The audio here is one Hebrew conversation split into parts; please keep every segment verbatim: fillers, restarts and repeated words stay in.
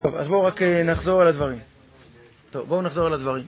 טוב, אז בואו רק נחזור על הדברים. טוב, בואו נחזור על הדברים.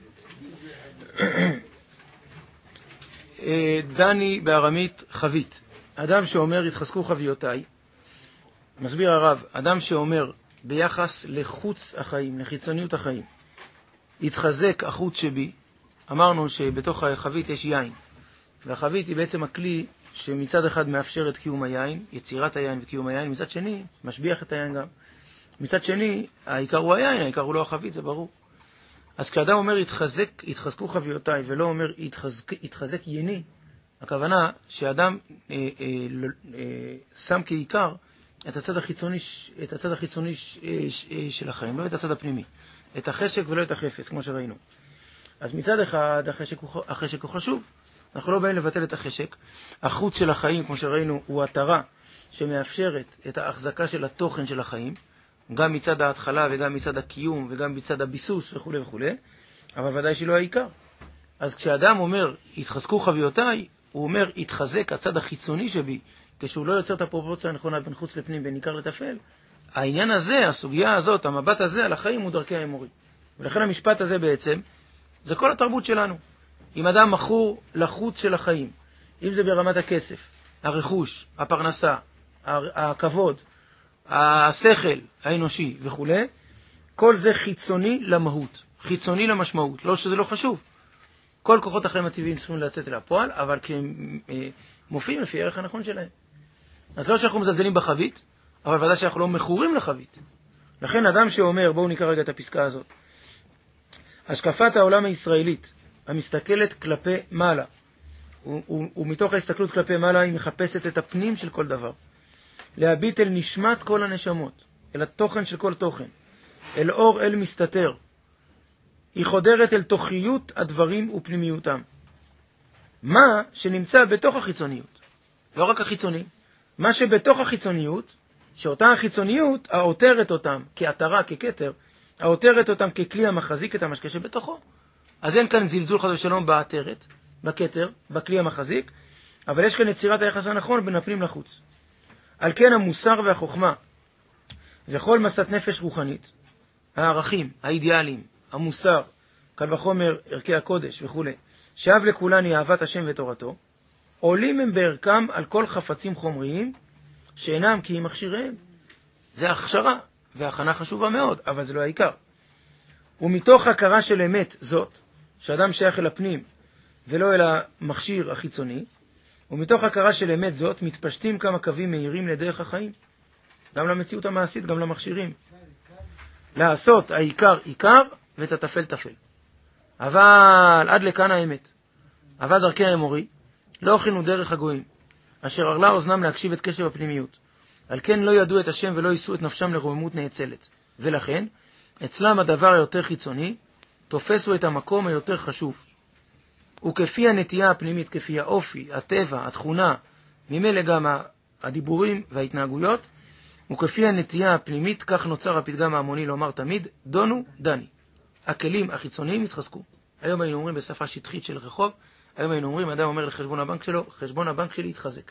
דני בארמית חבית. אדם שאומר התחזקו חביותיי, מסביר הרב, אדם שאומר ביחס לחוץ החיים, לחיצוניות החיים, התחזק החוץ שבי, אמרנו שבתוך החבית יש יין, והחבית היא בעצם הכלי שמצד אחד מאפשר את קיום היין, יצירת היין וקיום היין, מצד שני משביח את היין גם. מצד שני, העיקר הוא היין, העיקר הוא לא החבית, זה ברור. אז כשאדם אומר התחזק, התחזקו חביותיי, ולא אומר התחזק, התחזק יני, הכוונה שאדם אה, אה, אה, שם כעיקר את הצד החיצוני, את הצד החיצוני ש, ש, של החיים, לא את הצד הפנימי, את החשק ולא את החפץ, כמו שראינו. אז מצד אחד, החשק הוא, החשק הוא חשוב. אנחנו לא באים לבטל את החשק. החוץ של החיים, כמו שראינו, הוא התרה שמאפשרת את ההחזקה של התוכן של החיים, גם מצד ההתחלה וגם מצד הקיום וגם מצד הביסוס וכו' וכו', אבל ודאי שלא העיקר. אז כשאדם אומר, התחזקו חביותיי, הוא אומר, התחזק הצד החיצוני שבי, כשהוא לא יוצר את הפרופורציה הנכונה בין חוץ לפנים, בין עיקר לטפל. העניין הזה, הסוגיה הזאת, המבט הזה על החיים הוא דרכי האמורי. ולכן המשפט הזה בעצם, זה כל התרבות שלנו. אם אדם מכור לחוץ של החיים, אם זה ברמת הכסף, הרכוש, הפרנסה, הכבוד, השכל האנושי וכו', כל זה חיצוני למהות, חיצוני למשמעות, לא שזה לא חשוב. כל כוחות החיים הטבעיים צריכים לצאת אל הפועל, אבל כשהם אה, מופיעים לפי הערך הנכון שלהם. אז לא שאנחנו מזלזלים בחבית, אבל ודאי שאנחנו לא מכורים לחבית. לכן אדם שאומר, בואו נקרא רגע את הפסקה הזאת, השקפת העולם הישראלית, המסתכלת כלפי מעלה, ומתוך ההסתכלות כלפי מעלה היא מחפשת את הפנים של כל דבר. להביט אל נשמת כל הנשמות, אל התוכן של כל תוכן, אל אור אל מסתתר. היא חודרת אל תוכיות הדברים ופנימיותם. מה שנמצא בתוך החיצוניות, לא רק החיצוני, מה שבתוך החיצוניות, שאותה החיצוניות העותרת אותם כעתרה, ככתר, העותרת אותם ככלי המחזיק את המשקה שבתוכו. אז אין כאן זלזול חד ושלום בעתרת, בכתר, בכלי המחזיק, אבל יש כאן יצירת היחס הנכון בין הפנים לחוץ. על כן המוסר והחוכמה וכל מסת נפש רוחנית, הערכים, האידיאליים, המוסר, קל וחומר, ערכי הקודש וכו', שאב לכולן היא אהבת השם ותורתו, עולים הם בערכם על כל חפצים חומריים שאינם כי הם מכשיריהם. זה הכשרה והכנה חשובה מאוד, אבל זה לא העיקר. ומתוך הכרה של אמת זאת, שאדם שייך אל הפנים ולא אל המכשיר החיצוני, ומתוך הכרה של אמת זאת מתפשטים כמה קווים מהירים לדרך החיים, גם למציאות המעשית, גם למכשירים. לעשות העיקר עיקר ואת התפל תפל. אבל עד לכאן האמת. אבל דרכי האמורי לא הוכינו דרך הגויים, אשר ארלה אוזנם להקשיב את קשב הפנימיות. על כן לא ידעו את השם ולא יישאו את נפשם לרוממות נאצלת. ולכן, אצלם הדבר היותר חיצוני, תופסו את המקום היותר חשוב. וכפי הנטייה הפנימית, כפי האופי, הטבע, התכונה, ממילא גם הדיבורים וההתנהגויות, וכפי הנטייה הפנימית, כך נוצר הפתגם ההמוני לומר תמיד, דונו דני. הכלים החיצוניים התחזקו. היום היינו אומרים בשפה שטחית של רחוב, היום היינו אומרים, אדם אומר לחשבון הבנק שלו, חשבון הבנק שלי התחזק.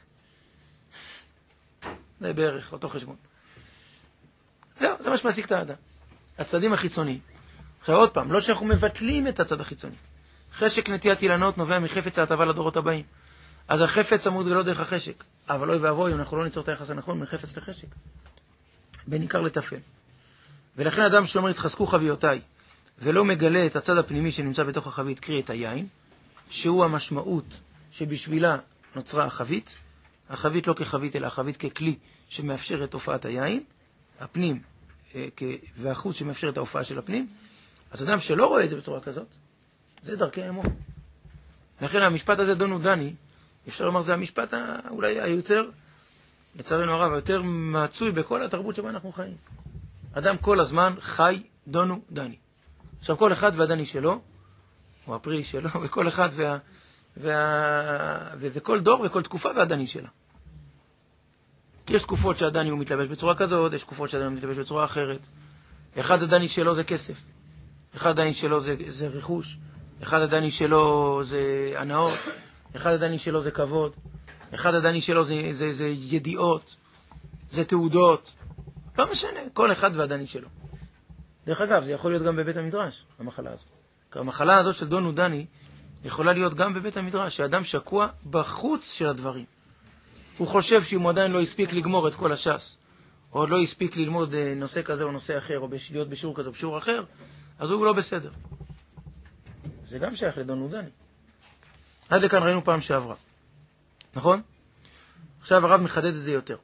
זה בערך אותו חשבון. זהו, זה מה שמעסיק את האדם. הצדדים החיצוניים. עכשיו עוד פעם, לא שאנחנו מבטלים את הצד החיצוני. חשק נטיית אילנות נובע מחפץ ההטבה לדורות הבאים. אז החפץ עמוד גדול דרך החשק. אבל אוי ואבוי, אם אנחנו לא ניצור את היחס הנכון מחפץ לחשק. בין עיקר לטפל. ולכן אדם שאומר התחזקו חביותיי, ולא מגלה את הצד הפנימי שנמצא בתוך החבית, קרי את היין, שהוא המשמעות שבשבילה נוצרה החבית. החבית לא כחבית, אלא החבית ככלי שמאפשר את הופעת היין, הפנים והחוץ שמאפשר את ההופעה של הפנים. אז אדם שלא רואה את זה בצורה כזאת, זה דרכי האמור. לכן המשפט הזה, דונו דני, אפשר לומר, זה המשפט אולי היותר, לצערנו הרב, היותר מצוי בכל התרבות שבה אנחנו חיים. אדם כל הזמן חי דונו דני. עכשיו כל אחד והדני שלו, או הפרילי שלו, וכל אחד וה, וה, ו, וכל דור וכל תקופה והדני שלה. יש תקופות שהדני הוא מתלבש בצורה כזאת, יש תקופות שהדני הוא מתלבש בצורה אחרת. אחד הדני שלו זה כסף, אחד הדני שלו זה, זה רכוש, אחד הדני שלו זה הנאות, אחד הדני שלו זה כבוד, אחד הדני שלו זה, זה, זה ידיעות, זה תעודות, לא משנה, כל אחד והדני שלו. דרך אגב, זה יכול להיות גם בבית המדרש, המחלה הזאת. כי המחלה הזאת של דון ודני יכולה להיות גם בבית המדרש, שאדם שקוע בחוץ של הדברים. הוא חושב שאם הוא עדיין לא הספיק לגמור את כל הש"ס, או עוד לא הספיק ללמוד נושא כזה או נושא אחר, או להיות בשיעור כזה או בשיעור אחר, אז הוא לא בסדר. זה גם שייך לדון ודני. עד לכאן ראינו פעם שעברה. נכון? עכשיו הרב מחדד את זה יותר.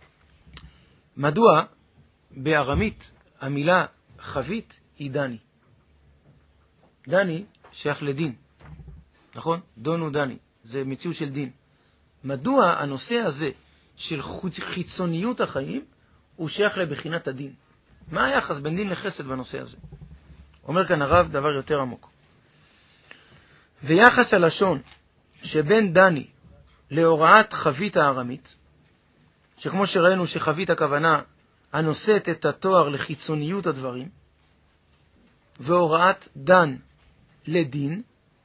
מדוע בארמית המילה חבית היא דני? דני שייך לדין. נכון? דון ודני. זה מציאות של דין. מדוע הנושא הזה של חיצוניות החיים הוא שייך לבחינת הדין? מה היחס בין דין לחסד בנושא הזה? אומר כאן הרב דבר יותר עמוק. ויחס הלשון שבין דני להוראת חבית הארמית, שכמו שראינו שחבית הכוונה הנושאת את התואר לחיצוניות הדברים, והוראת דן לדין,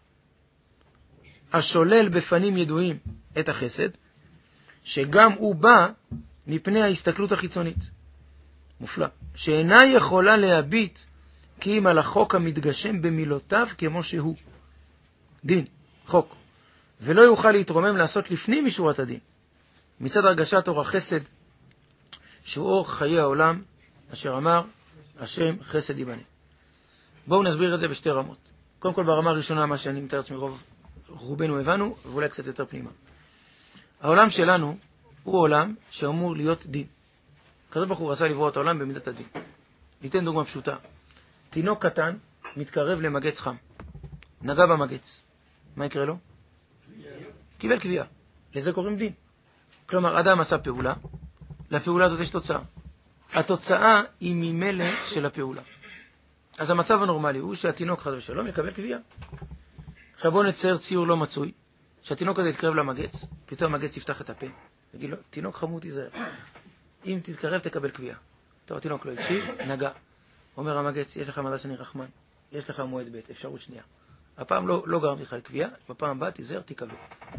השולל בפנים ידועים את החסד, שגם הוא בא מפני ההסתכלות החיצונית. מופלא. שאינה יכולה להביט כי אם על החוק המתגשם במילותיו כמו שהוא. דין, חוק. ולא יוכל להתרומם לעשות לפנים משורת הדין. מצד הרגשת אור החסד, שהוא אור חיי העולם, אשר אמר, השם חסד ייבנה. בואו נסביר את זה בשתי רמות. קודם כל ברמה הראשונה, מה שאני מתאר עצמי רוב רובנו הבנו, ואולי קצת יותר פנימה. העולם שלנו הוא עולם שאמור להיות דין. הקדוש ברוך הוא רצה לברוא את העולם במידת הדין. ניתן דוגמה פשוטה. תינוק קטן מתקרב למגץ חם. נגע במגץ. מה יקרה לו? קיבל קביעה. לזה קוראים דין. כלומר, אדם עשה פעולה, לפעולה הזאת יש תוצאה. התוצאה היא ממילא של הפעולה. אז המצב הנורמלי הוא שהתינוק חד ושלום יקבל קביעה. עכשיו בואו נצייר ציור לא מצוי, שהתינוק הזה יתקרב למגץ, פתאום המגץ יפתח את הפה, יגיד לו, תינוק חמוד תיזהר. אם תתקרב תקבל קביעה. טוב, התינוק לא יקשיב, נגע. אומר המגץ, יש לך מזל שאני רחמן, יש לך מועד ב', אפשרות שנייה. הפעם לא, לא גרמתי לך לקביעה, בפעם הבאה תיזהר, תקבל.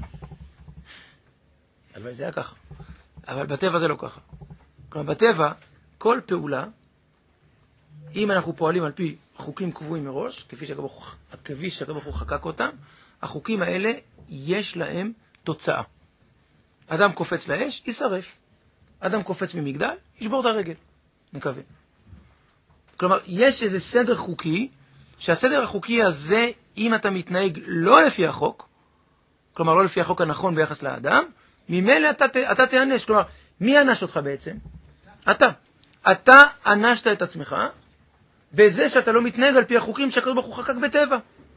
אבל זה היה ככה. אבל בטבע זה לא ככה. כלומר, בטבע, כל פעולה, אם אנחנו פועלים על פי חוקים קבועים מראש, כפי שהקדוש ברוך הוא חקק אותם, החוקים האלה יש להם תוצאה. אדם קופץ לאש, יישרף. אדם קופץ ממגדל, ישבור את הרגל. נקווה. כלומר, יש איזה סדר חוקי, שהסדר החוקי הזה, אם אתה מתנהג לא לפי החוק, כלומר לא לפי החוק הנכון ביחס לאדם, ממילא אתה, אתה תענש. כלומר, מי ענש אותך בעצם? אתה. אתה ענשת את עצמך, בזה שאתה לא מתנהג על פי החוקים שהקדוש ברוך הוא חקק בטבע.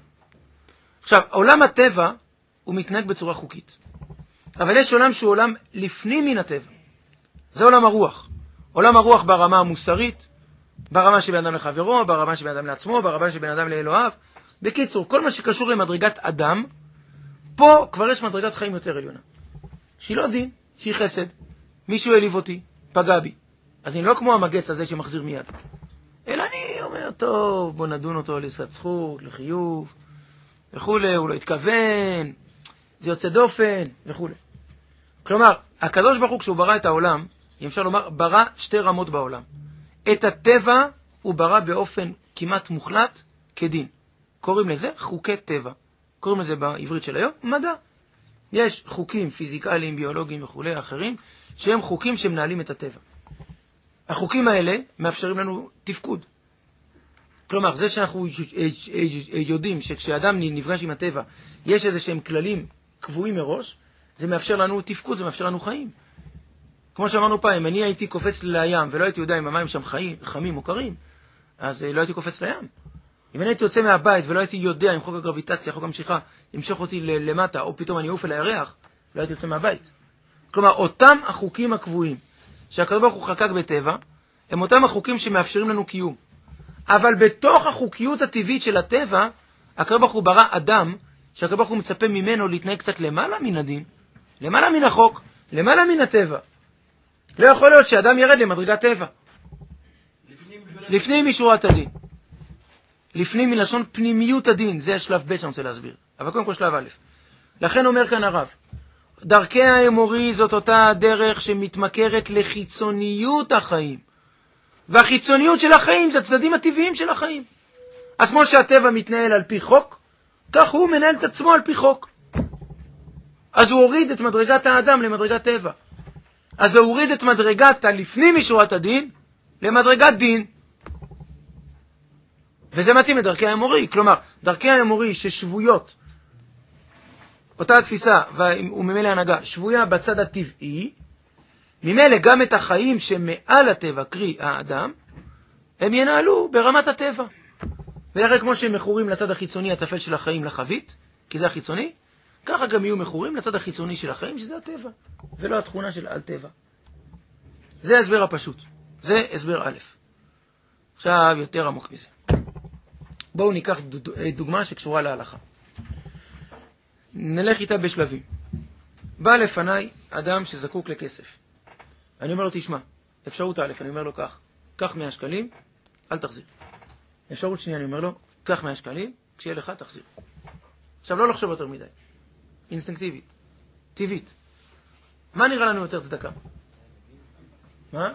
עכשיו, עולם הטבע הוא מתנהג בצורה חוקית. אבל יש עולם שהוא עולם לפנים מן הטבע. זה עולם הרוח. עולם הרוח ברמה המוסרית, ברמה שבין אדם לחברו, ברמה שבין אדם לעצמו, ברמה שבין אדם לאלוהיו. בקיצור, כל מה שקשור למדרגת אדם, פה כבר יש מדרגת חיים יותר עליונה. שהיא לא דין, שהיא חסד. מישהו העליב אותי, פגע בי. אז אני לא כמו המגץ הזה שמחזיר מיד. אלא אני אומר, טוב, בוא נדון אותו לעסקת זכות, לחיוב, וכולי, הוא לא התכוון, זה יוצא דופן, וכולי. כלומר, הקדוש ברוך הוא כשהוא ברא את העולם, אם אפשר לומר, ברא שתי רמות בעולם. את הטבע הוא ברא באופן כמעט מוחלט כדין. קוראים לזה חוקי טבע. קוראים לזה בעברית של היום, מדע. יש חוקים פיזיקליים, ביולוגיים וכולי, אחרים, שהם חוקים שמנהלים את הטבע. החוקים האלה מאפשרים לנו תפקוד. כלומר, זה שאנחנו יודעים שכשאדם נפגש עם הטבע, יש איזה שהם כללים קבועים מראש, זה מאפשר לנו תפקוד, זה מאפשר לנו חיים. כמו שאמרנו פעם, אני הייתי קופץ לים, ולא הייתי יודע אם המים שם חיים, חמים או קרים, אז לא הייתי קופץ לים. אם אני הייתי יוצא מהבית ולא הייתי יודע אם חוק הגרביטציה, חוק המשיכה, ימשוך אותי למטה, או פתאום אני אעוף אל הירח, לא הייתי יוצא מהבית. כלומר, אותם החוקים הקבועים שהקדוש ברוך הוא חקק בטבע, הם אותם החוקים שמאפשרים לנו קיום. אבל בתוך החוקיות הטבעית של הטבע, הקדוש ברוך הוא ברא אדם, שהקדוש ברוך הוא מצפה ממנו להתנהג קצת למעלה מן הדין, למעלה מן החוק, למעלה מן הטבע. לא יכול להיות שאדם ירד למדרגת טבע. לפנים משורת הדין. לפנים מלשון פנימיות הדין, זה השלב ב' שאני רוצה להסביר. אבל קודם כל שלב א'. לכן אומר כאן הרב, דרכי האמורי זאת אותה הדרך שמתמכרת לחיצוניות החיים. והחיצוניות של החיים זה הצדדים הטבעיים של החיים. אז כמו שהטבע מתנהל על פי חוק, כך הוא מנהל את עצמו על פי חוק. אז הוא הוריד את מדרגת האדם למדרגת טבע. אז הוא הוריד את מדרגת הלפנים משורת הדין למדרגת דין. וזה מתאים לדרכי האמורי. כלומר, דרכי האמורי ששבויות, אותה התפיסה, וממילא הנהגה, שבויה בצד הטבעי, ממילא גם את החיים שמעל הטבע, קרי האדם, הם ינהלו ברמת הטבע. ולכן כמו שהם מכורים לצד החיצוני הטפל של החיים לחבית, כי זה החיצוני, ככה גם יהיו מכורים לצד החיצוני של החיים, שזה הטבע, ולא התכונה של על טבע. זה הסבר הפשוט. זה הסבר א'. עכשיו יותר עמוק מזה. בואו ניקח דוגמה שקשורה להלכה. נלך איתה בשלבים. בא לפניי אדם שזקוק לכסף. אני אומר לו, תשמע, אפשרות א', אני אומר לו כך, קח מאה שקלים, אל תחזיר. אפשרות שנייה, אני אומר לו, קח מאה שקלים, כשיהיה לך, תחזיר. עכשיו, לא לחשוב יותר מדי. אינסטינקטיבית, טבעית. מה נראה לנו יותר צדקה? מה?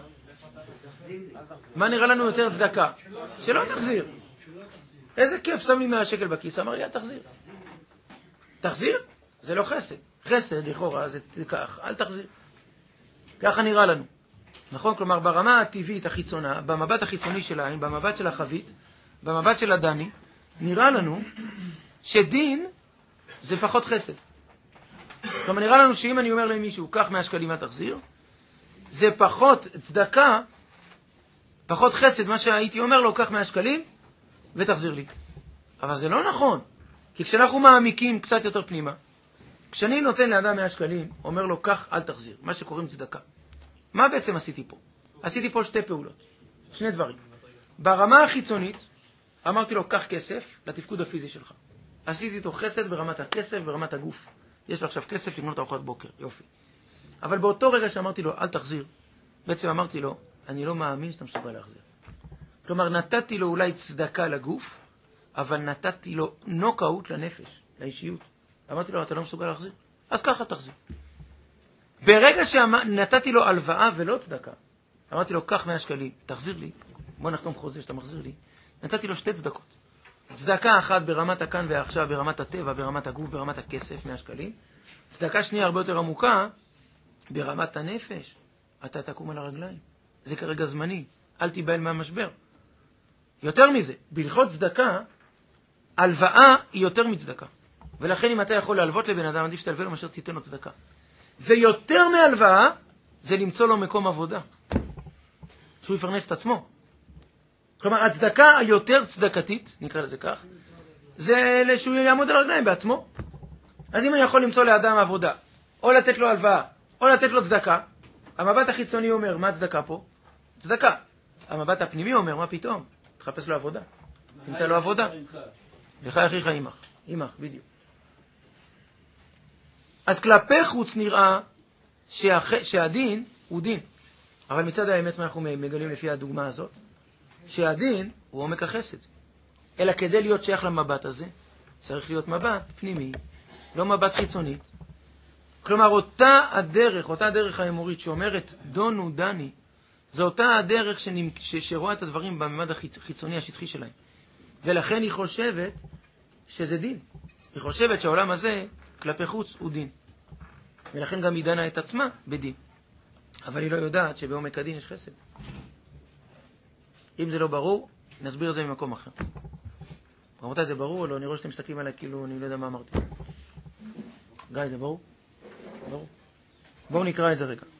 מה נראה לנו יותר צדקה? שלא תחזיר. איזה כיף, שם לי מאה שקל בכיס, אמר לי, אל תחזיר. תחזיר? זה לא חסד. חסד, לכאורה, זה כך, אל תחזיר. ככה נראה לנו. נכון? כלומר, ברמה הטבעית החיצונה, במבט החיצוני של העין, במבט של החבית, במבט של הדני, נראה לנו שדין זה פחות חסד. כלומר, נראה לנו שאם אני אומר למישהו, קח מאה שקלים, אל תחזיר, זה פחות צדקה, פחות חסד, מה שהייתי אומר לו, קח מאה שקלים ותחזיר לי. אבל זה לא נכון. כי כשאנחנו מעמיקים קצת יותר פנימה, כשאני נותן לאדם מאה שקלים, אומר לו, קח, אל תחזיר. מה שקוראים צדקה. מה בעצם עשיתי פה? עשיתי פה שתי פעולות. שני דברים. ברמה החיצונית, אמרתי לו, קח כסף לתפקוד הפיזי שלך. עשיתי איתו חסד ברמת הכסף, ברמת הגוף. יש לו עכשיו כסף לקנות ארוחת בוקר. יופי. אבל באותו רגע שאמרתי לו, אל תחזיר, בעצם אמרתי לו, אני לא מאמין שאתה מסוגל להחזיר. כלומר, נתתי לו אולי צדקה לגוף, אבל נתתי לו נוקאוט לנפש, לאישיות. אמרתי לו, אתה לא מסוגל להחזיר? אז ככה תחזיר. ברגע שנתתי לו הלוואה ולא צדקה, אמרתי לו, קח מאה שקלים, תחזיר לי, בוא נחתום חוזה שאתה מחזיר לי, נתתי לו שתי צדקות. צדקה אחת ברמת הכאן ועכשיו, ברמת הטבע, ברמת הגוף, ברמת הכסף, מאה שקלים. צדקה שנייה הרבה יותר עמוקה, ברמת הנפש, אתה תקום על הרגליים. זה כרגע זמני, אל תיבהל מהמשבר. יותר מזה, בהלכות צדקה, הלוואה היא יותר מצדקה. ולכן אם אתה יכול להלוות לבן אדם, עדיף שתלווה לו מאשר תיתן לו צדקה. ויותר מהלוואה, זה למצוא לו מקום עבודה. שהוא יפרנס את עצמו. כלומר, הצדקה היותר צדקתית, נקרא לזה כך, זה שהוא יעמוד על הרגליים בעצמו. אז אם אני יכול למצוא לאדם עבודה, או לתת לו הלוואה, או לתת לו צדקה, המבט החיצוני אומר, מה הצדקה פה? צדקה. המבט הפנימי אומר, מה פתאום? תחפש לו עבודה. תמצא לו עבודה. לך אחיך עמך. עמך, בדיוק. אז כלפי חוץ נראה שהח... שהדין הוא דין. אבל מצד האמת מה אנחנו מגלים לפי הדוגמה הזאת? שהדין הוא עומק החסד. אלא כדי להיות שייך למבט הזה, צריך להיות מבט פנימי, לא מבט חיצוני. כלומר, אותה הדרך, אותה הדרך האמורית שאומרת דונו דני, זו אותה הדרך שנמ... ש... שרואה את הדברים בממד החיצוני השטחי שלהם. ולכן היא חושבת שזה דין. היא חושבת שהעולם הזה כלפי חוץ הוא דין. ולכן גם היא דנה את עצמה בדין. אבל היא לא יודעת שבעומק הדין יש חסד. אם זה לא ברור, נסביר את זה ממקום אחר. רבותיי, זה ברור או לא? אני רואה שאתם מסתכלים עליי כאילו אני לא יודע מה אמרתי. גיא, זה ברור? ברור. בואו נקרא את זה רגע.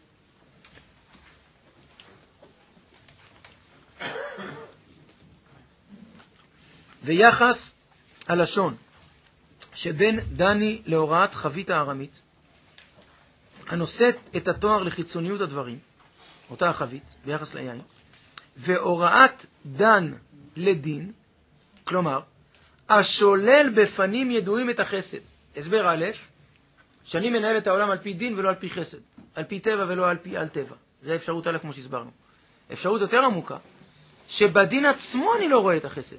ויחס הלשון שבין דני להוראת חבית הארמית, הנושאת את התואר לחיצוניות הדברים, אותה החבית, ביחס ליין, והוראת דן לדין, כלומר, השולל בפנים ידועים את החסד. הסבר א', שאני מנהל את העולם על פי דין ולא על פי חסד, על פי טבע ולא על פי על טבע. זה האפשרות א' כמו שהסברנו. אפשרות יותר עמוקה, שבדין עצמו אני לא רואה את החסד.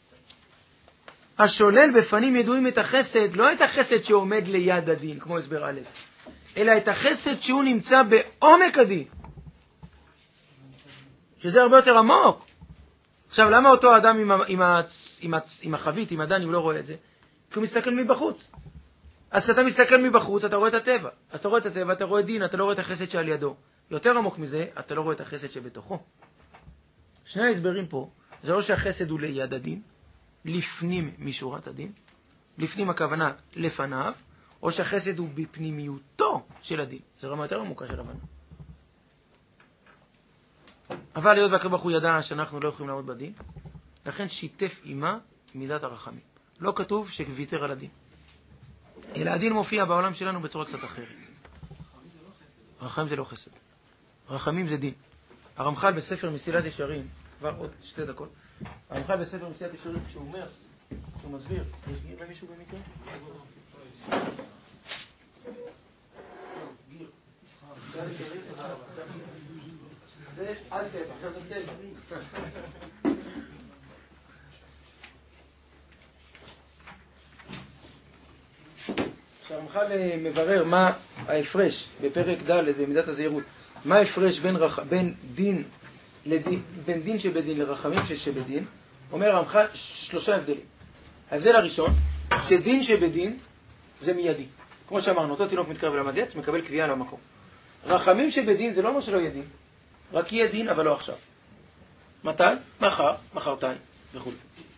השולל בפנים ידועים את החסד, לא את החסד שעומד ליד הדין, כמו הסבר א', אלא את החסד שהוא נמצא בעומק הדין. שזה הרבה יותר עמוק. עכשיו, למה אותו אדם עם, עם, עם, עם החבית, עם הדני, הוא לא רואה את זה? כי הוא מסתכל מבחוץ. אז כשאתה מסתכל מבחוץ, אתה רואה את הטבע. אז אתה רואה את הטבע, אתה רואה דין, אתה לא רואה את החסד שעל ידו. יותר עמוק מזה, אתה לא רואה את החסד שבתוכו. שני ההסברים פה, זה לא שהחסד הוא ליד הדין, לפנים משורת הדין, לפנים הכוונה לפניו, או שהחסד הוא בפנימיותו של הדין. זה רמה יותר עמוקה של הבנה. אבל להיות והקדוש ברוך הוא ידע שאנחנו לא יכולים לעמוד בדין, לכן שיתף עמה מידת הרחמים. לא כתוב שוויתר על הדין. אלא הדין מופיע בעולם שלנו בצורה קצת אחרת. רחמים זה לא חסד. רחמים זה דין. הרמח"ל בספר מסילת ישרים, כבר עוד שתי דקות, הרמח"ל בספר מסילת ישרים, כשהוא אומר, כשהוא מסביר, יש גיר למישהו במקרה? גיר. זה אל תבע, עכשיו זה תבע. שהרמח"ל מברר מה ההפרש בפרק ד' במידת הזהירות, מה ההפרש בין, רח... בין, דין לדין, בין דין שבדין לרחמים שבדין, אומר הרמח"ל שלושה הבדלים. ההבדל הראשון, שדין שבדין זה מיידי. כמו שאמרנו, אותו תינוק מתקרב למדץ, מקבל קביעה למקום. רחמים שבדין זה לא אומר שלא יהיה דין, רק יהיה דין אבל לא עכשיו. מתי? מחר, מחרתיים וכו'.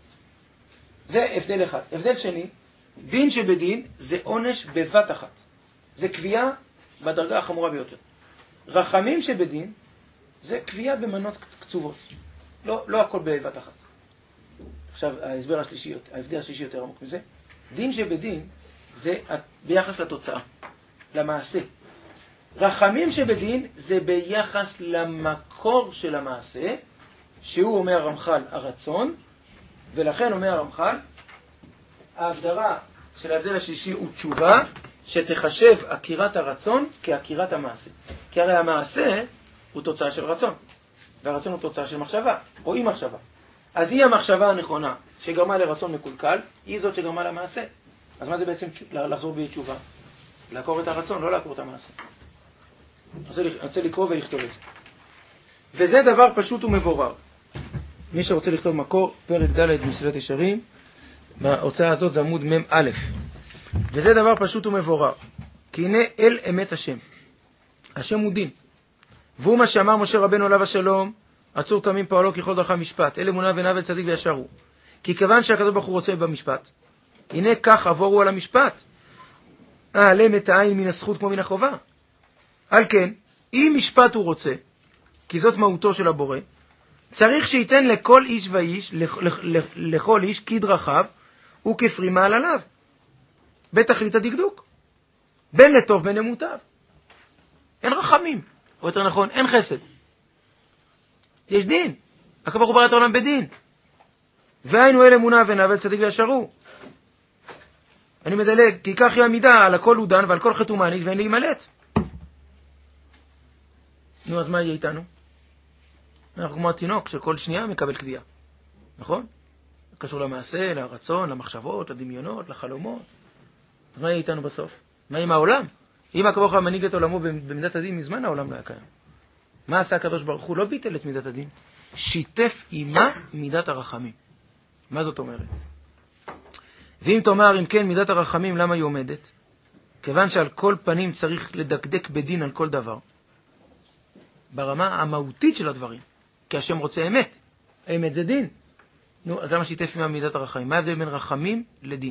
זה הבדל אחד. הבדל שני, דין שבדין זה עונש בבת אחת. זה קביעה בדרגה החמורה ביותר. רחמים שבדין זה קביעה במנות קצובות. לא, לא הכל בבת אחת. עכשיו, ההסבר השלישי, ההבדל השלישי יותר עמוק מזה. דין שבדין זה ביחס לתוצאה, למעשה. רחמים שבדין זה ביחס למקור של המעשה, שהוא אומר הרמח"ל הרצון, ולכן אומר הרמח"ל, ההגדרה של ההבדל השלישי הוא תשובה, שתחשב עקירת הרצון כעקירת המעשה. כי הרי המעשה הוא תוצאה של רצון, והרצון הוא תוצאה של מחשבה, או אי מחשבה. אז היא המחשבה הנכונה שגרמה לרצון מקולקל, היא זאת שגרמה למעשה. אז מה זה בעצם לחזור בתשובה? לעקור את הרצון, לא לעקור את המעשה. אני רוצה לקרוא ולכתוב את זה. וזה דבר פשוט ומבורר. מי שרוצה לכתוב מקור, פרק ד' מסילת ישרים, בהוצאה הזאת זה עמוד מ' א'. וזה דבר פשוט ומבורר. כי הנה אל אמת השם. השם הוא דין. והוא מה שאמר משה רבנו עליו השלום, עצור תמים פועלו ככל דרכיו משפט. אל אמונה ונבל צדיק וישר הוא. כי כיוון שהקדוש ברוך הוא רוצה במשפט, הנה כך עבורו על המשפט. העלם את העין מן הזכות כמו מן החובה. על כן, אם משפט הוא רוצה, כי זאת מהותו של הבורא, צריך שייתן לכל איש ואיש, לכל איש כדרכיו, וכפרימה על עליו. בתכלית הדקדוק. בין לטוב בין למוטב. אין רחמים, או יותר נכון, אין חסד. יש דין. הקדוש ברוך הוא ברא את העולם בדין. והיינו אל אמונה ונבל צדיק וישר הוא. אני מדלג, כי כך היא המידה, על הכל הוא דן ועל כל חטא הוא מעניש ואין להימלט. נו, אז מה יהיה איתנו? אנחנו כמו התינוק שכל שנייה מקבל קביעה. נכון? קשור למעשה, לרצון, למחשבות, לדמיונות, לחלומות. אז מה יהיה איתנו בסוף? מה עם העולם? אם הקדוש ברוך הוא מנהיג את עולמו במידת הדין, מזמן העולם לא היה קיים. מה עשה הקדוש ברוך הוא? לא ביטל את מידת הדין. שיתף עמה מידת הרחמים. מה זאת אומרת? ואם תאמר, אם כן, מידת הרחמים, למה היא עומדת? כיוון שעל כל פנים צריך לדקדק בדין על כל דבר. ברמה המהותית של הדברים. כי השם רוצה אמת. האמת זה דין. נו, אז למה שיתף עמה מידת הרחמים? מה ההבדל בין רחמים לדין?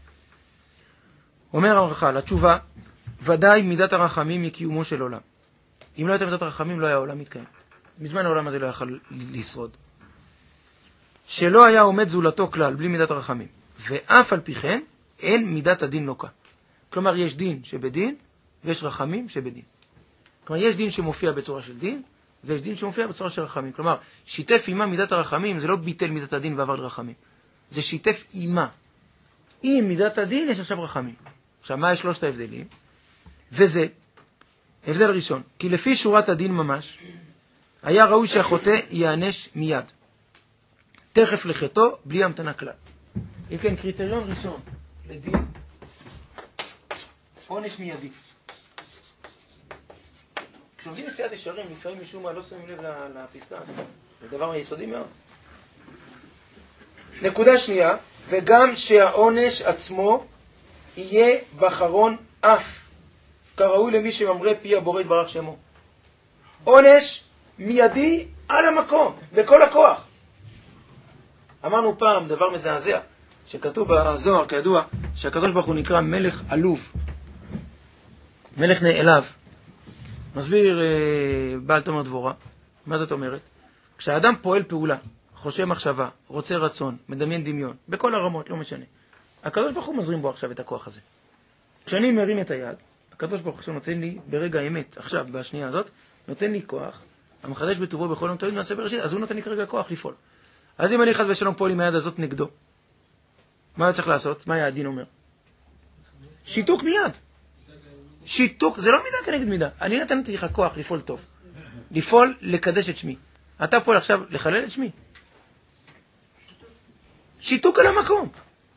אומר הרמח"ל, התשובה, ודאי מידת הרחמים היא קיומו של עולם. אם לא הייתה מידת הרחמים, לא היה העולם מתקיים. מזמן העולם הזה לא יכול לשרוד. שלא היה עומד זולתו כלל, בלי מידת הרחמים. ואף על פי כן, אין מידת הדין לוקה. כלומר, יש דין שבדין, ויש רחמים שבדין. כלומר, יש דין שמופיע בצורה של דין, ויש דין שמופיע בצורה של רחמים. כלומר, שיתף עימה מידת הרחמים, זה לא ביטל מידת הדין ועבר לרחמים. זה שיתף עימה. עם מידת הדין יש עכשיו רחמים. עכשיו, מה יש שלושת ההבדלים? וזה, הבדל ראשון, כי לפי שורת הדין ממש, היה ראוי שהחוטא יענש מיד. תכף לחטאו, בלי המתנה כלל. אם כן, קריטריון ראשון לדין, עונש מיידי. כשעומדים מסילת ישרים, לפעמים משום מה לא שמים לב לפסקה הזאת. זה דבר יסודי מאוד. נקודה שנייה, וגם שהעונש עצמו יהיה בחרון אף, כראוי למי שממרה פי הבורא יתברך שמו. עונש מיידי על המקום, בכל הכוח. אמרנו פעם דבר מזעזע, שכתוב בזוהר, כידוע, שהקדוש ברוך הוא נקרא מלך עלוב, מלך נעלב. מסביר אה, בעל תומר דבורה, מה זאת אומרת? כשהאדם פועל פעולה, חושב מחשבה, רוצה רצון, מדמיין דמיון, בכל הרמות, לא משנה. הקדוש ברוך הוא מזרים בו עכשיו את הכוח הזה. כשאני מרים את היד, הקדוש ברוך הוא נותן לי ברגע האמת, עכשיו, בשנייה הזאת, נותן לי כוח, המחדש בטובו בכל יום תמיד מעשה בראשית, אז הוא נותן לי כרגע כוח לפעול. אז אם אני חס ושלום פועל עם היד הזאת נגדו, מה צריך לעשות? מה הדין אומר? שיתוק מיד. שיתוק, זה לא מידה כנגד מידה. אני נתנתי לך כוח לפעול טוב. לפעול, לקדש את שמי. אתה פועל עכשיו לחלל את שמי. שיתוק על המקום.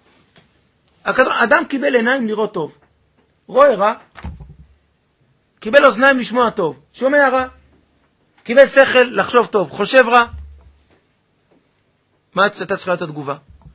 אדם קיבל עיניים לראות טוב. רואה רע. קיבל אוזניים לשמוע טוב. שומע רע. קיבל שכל לחשוב טוב. חושב רע. מה אתה צריכה את התגובה?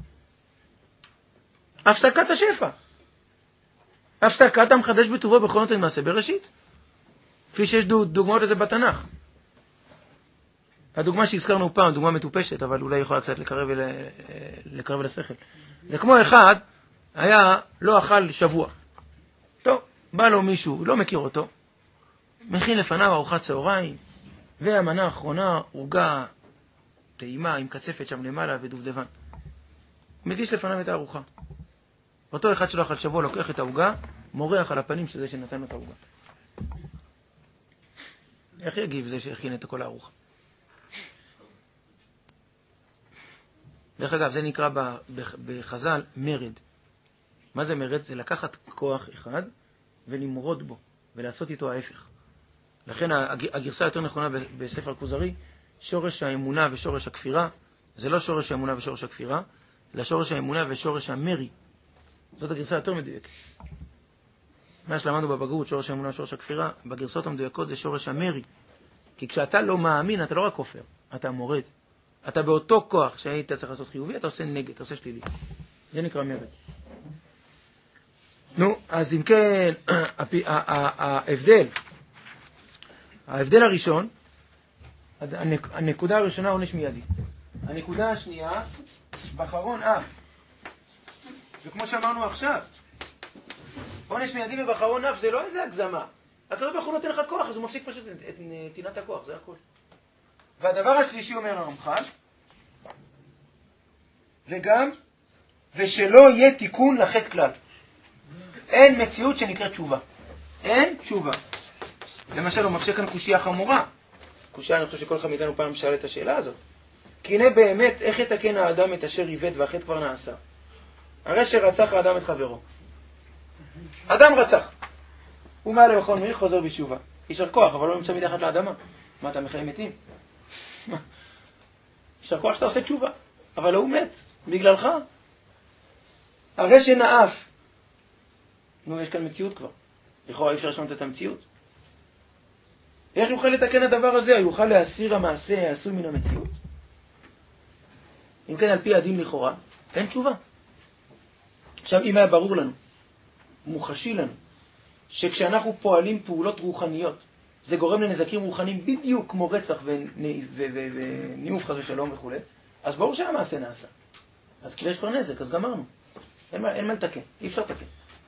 הפסקת השפע. הפסקת המחדש בטובו בכל נותן מעשה בראשית. כפי שיש דוגמאות לזה בתנ"ך. הדוגמה שהזכרנו פעם, דוגמה מטופשת, אבל אולי יכולה קצת לקרב, אל, לקרב אל השכל. זה כמו אחד, היה לא אכל שבוע. טוב, בא לו מישהו, לא מכיר אותו, מכין לפניו ארוחת צהריים, והמנה האחרונה עוגה טעימה עם קצפת שם למעלה ודובדבן. מגיש לפניו את הארוחה. אותו אחד שלא אכל שבוע לוקח את העוגה, מורח על הפנים של זה שנתן לו את העוגה. איך יגיב זה שהכין את כל הארוחה? דרך אגב, זה נקרא בחז"ל מרד. מה זה מרד? זה לקחת כוח אחד ולמרוד בו, ולעשות איתו ההפך. לכן הגרסה יותר נכונה בספר הכוזרי, שורש האמונה ושורש הכפירה, זה לא שורש האמונה ושורש הכפירה, אלא שורש האמונה ושורש המרי. זאת הגרסה יותר מדויקת. מה שלמדנו בבגרות, שורש האמונה ושורש הכפירה, בגרסות המדויקות זה שורש המרי. כי כשאתה לא מאמין, אתה לא רק כופר, אתה מורד. אתה באותו כוח שהיית צריך לעשות חיובי, אתה עושה נגד, אתה עושה שלילי. זה נקרא מרד. נו, אז אם כן, ההבדל, ההבדל הראשון, הנקודה הראשונה עונש מיידי. הנקודה השנייה, בחרון אף. וכמו שאמרנו עכשיו, עונש מיידי ובחרון אף זה לא איזה הגזמה. הקדוש ברוך הוא נותן לך כוח, אז הוא מפסיק פשוט את נתינת הכוח, זה הכל. והדבר השלישי אומר הרמח"ל, וגם, ושלא יהיה תיקון לחטא כלל. אין מציאות שנקראת תשובה. אין תשובה. למשל, הוא מקשה כאן קושייה חמורה. קושייה, אני חושב שכל אחד מאיתנו פעם שאל את השאלה הזאת. כי הנה באמת, איך יתקן האדם את אשר עיוות והחטא כבר נעשה? הרי שרצח האדם את חברו. אדם רצח. הוא מעלה בכל מי, חוזר בתשובה. יישר כוח, אבל לא נמצא מתחת לאדמה. מה, אתה מחיים מתים? יישר כוח שאתה עושה תשובה. אבל הוא מת, בגללך. הרי שנאף. נו, יש כאן מציאות כבר. לכאורה אי אפשר לשנות את המציאות. איך יוכל לתקן הדבר הזה? יוכל להסיר המעשה העשוי מן המציאות? אם כן, על פי הדין לכאורה, אין תשובה. עכשיו, אם היה ברור לנו, מוחשי לנו, שכשאנחנו פועלים פעולות רוחניות, זה גורם לנזקים רוחניים בדיוק כמו רצח וניאוף חס ושלום וכו', אז ברור שהמעשה נעשה. אז כי יש כבר נזק, אז גמרנו. אין מה, אין מה לתקן, אי אפשר לתקן.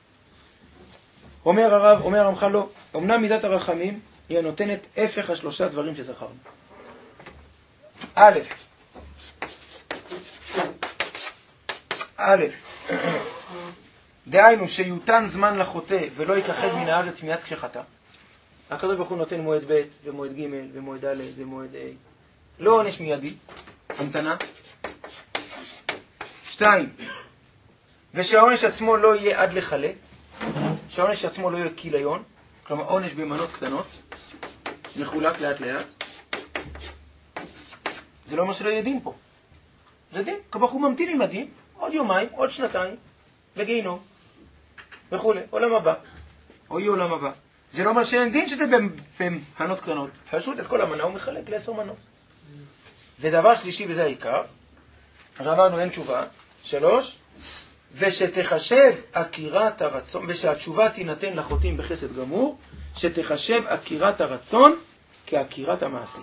אומר הרב, אומר הרמח"ל לא, אמנם מידת הרחמים היא הנותנת הפך השלושה דברים שזכרנו. א', א', דהיינו שיותן זמן לחוטא ולא ייכחד מן הארץ מיד כשחטא. הקדוש ברוך הוא נותן מועד ב' ומועד ג' ומועד ד' ומועד ה'. לא עונש מיידי, המתנה. שתיים, ושהעונש עצמו לא יהיה עד לחלה, שהעונש עצמו לא יהיה כיליון, כלומר עונש במנות קטנות, מחולק לאט לאט. זה לא אומר שלא יהיה דין פה. זה דין, כבח הוא ממתין עם הדין, עוד יומיים, עוד שנתיים, לגיהינום, וכו', עולם הבא, או יהיה עולם הבא. זה לא אומר שאין דין שזה במנות קטנות. פשוט את כל המנה הוא מחלק לעשר מנות. ודבר שלישי, וזה העיקר, אמרנו אין תשובה, שלוש, ושתחשב עקירת הרצון, ושהתשובה תינתן לחוטאים בחסד גמור, שתחשב עקירת הרצון כעקירת המעשי.